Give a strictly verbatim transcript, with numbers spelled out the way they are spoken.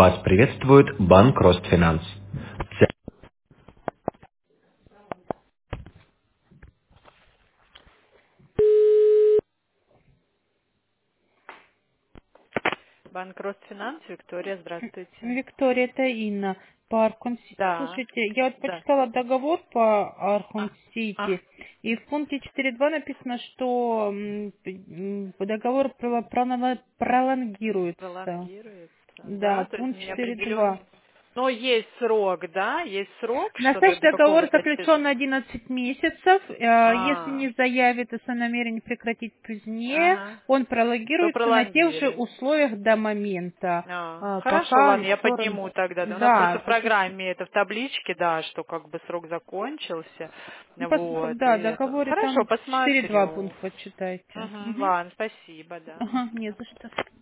Вас приветствует Банк Ростфинанс. Ц- Банк Ростфинанс, Виктория, здравствуйте. Виктория, это Инна по Архун-Сити. Да, Слушайте, я вот да. почитала договор по А, а, Архун-Сити, и в пункте четыре точка два написано, что м, м, договор про- пролонга- пролонгируется. пролонгируется, да, Да, то есть пункт четыре точка неопределенно. два. Но есть срок, да, есть срок, что до, Настоящий до договор какого-то числа. заключен на одиннадцать месяцев. Э, Если А, не заявит о намерении прекратить позднее, ага, он то пролонгируется на тех же пролонгируется. условиях до момента, А, э, хорошо, пока ладно, я стороны... подниму тогда. Да, у нас просто Да, в потому что программе это в табличке, да, что как бы срок закончился. ну, пос- Вот, и да, в это. договоре Хорошо, там четыре точка два посмотрю. пункт почитайте. Угу, Мгм. ладно, спасибо, да. Ага, не за что.